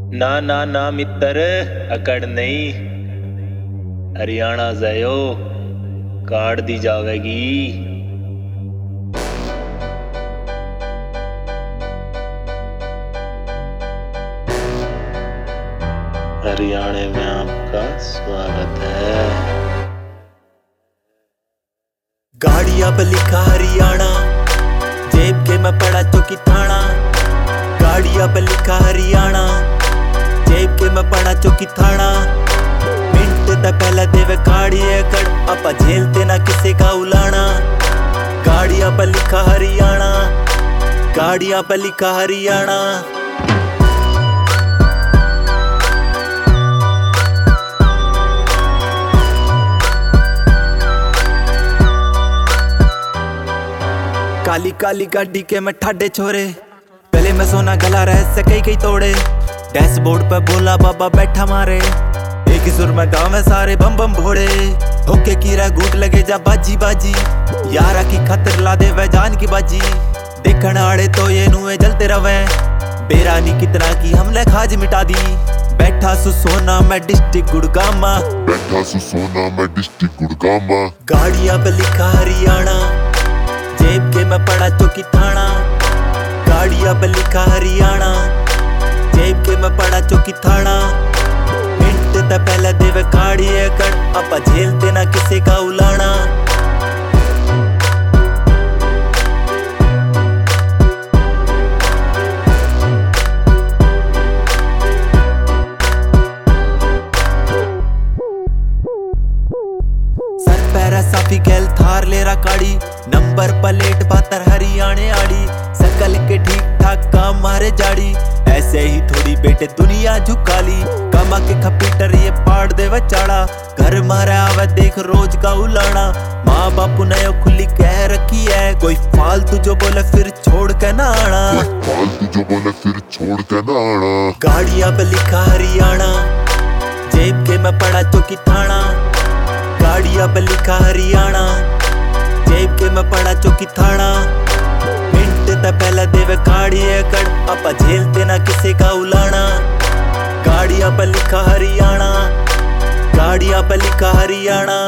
ना ना ना मित्र, अकड़ नहीं। हरियाणा जायो काट दी जावेगी। हरियाणा में आपका स्वागत है। गाड़िया पे लिखा हरियाणा, जेब के में पड़ा चौकी थाना। गाड़िया पे लिखा हरियाणा, जेब के में पड़ा चौकी थाना। मिनट तक पहले देवे गाड़ी एकड़, अपा झेलते ना किसी का उलाना। गाड़िया पे लिखा हरियाणा, गाड़िया पे लिखा हरियाणा। काली काली गाड़ी के मैं ठाडे छोरे, गले में सोना गला रहस्य कई कई तोड़े। डैशबोर्ड पे बोला बाबा बैठा मारे, एक ही सुर में गाँव में सारे बम बम भोड़े। होके कीरा घूट लगे जा बाजी बाजी, यारा की खतर ला दे वह जान की बाजी। देखण आड़े तो ये नुए जलते रवे, बेरानी कितना की हमने खाज मिटा दी। बैठा सु सोना मैं डिस्ट्रिक्ट गुड़गामा, बैठा सु सोना मैं डिस्ट्रिक्ट गुड़गामा। गाड़िया पे लिखा हरियाणा, जेब के में पड़ा चौकी थाना। गाड़िया पे लिखा हरियाणा, जेब के में पड़ा चौकी थाना। मिनट तक पहले देवे गाड़ी एकड़, अपा झेलते ना किसी का उलाना। सर पैरा साफी गैल थार लेरा काड़ी, नंबर प्लेट बातर हरियाणे आड़ी। सकल के ठीक ठाक काम मारे जाड़ी, ऐसे ही थोड़ी बेटे दुनिया झुकाली। कमा के खपीटर ये पाड़ दे चाड़ा, घर मारे आवे देख रोज का उलाना। माँ बापू ने खुली कह रखी है, कोई फालतू जो बोले फिर छोड़ के ना आना। फालतू जो बोले फिर छोड़ के ना आना। गाड़िया पे लिखा हरियाणा, जेब के में पड़ा चौकी थाना। गाड़िया पे लिखा हरियाणा, जेब के में पड़ा चौकी थाना। मिनट तक पहले देवे गाड़ी एकड़, अपा झेलते ना किसी का उलाना। गाड़िया पे लिखा हरियाणा, गाड़िया पे लिखा हरियाणा।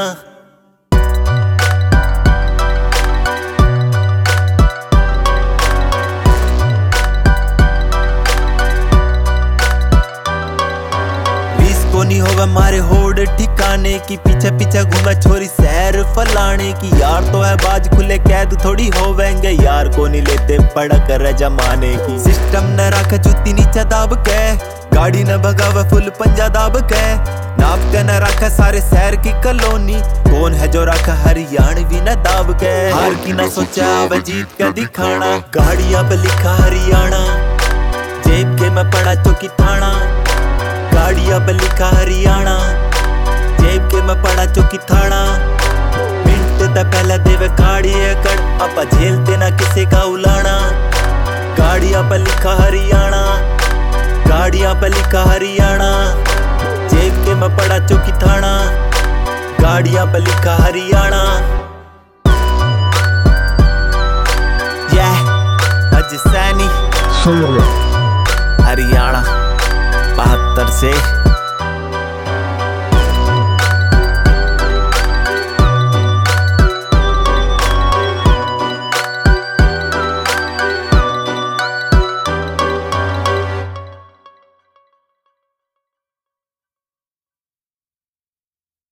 नहीं होगा मारे होड़ ठिकाने की, पीछे पीछे घूमे छोरी शहर फलाने की। यार तो है बाज खुले कैद थोड़ी होवेंगे, यार को नहीं लेते पड़ा कर जमाने की। सिस्टम न रखा जुत्ती नीचे दाब के, गाड़ी न भगावे फुल पंजा दाब के। नाप के न रखा सारे शहर की कॉलोनी, कौन है जो रखा हरियाणवी न दाब के। हार की न सोचा वह जीत के दिखाना। गाड़िया पे लिखा हरियाणा, जेब के में पड़ा चौकी थाना। गाड़िया पे लिखा हरियाणा, जेब के में पड़ा चौकी थाना। मिनट तक पहले देवे गाड़ी एकड़, अपा झेलते ना किसी का उलाना। गाड़िया पे लिखा हरियाणा, गाड़िया पे लिखा हरियाणा। जेब के में पड़ा चौकी थाना। गाड़िया पे लिखा हरियाणा। अज सैनी हरियाणा 72 से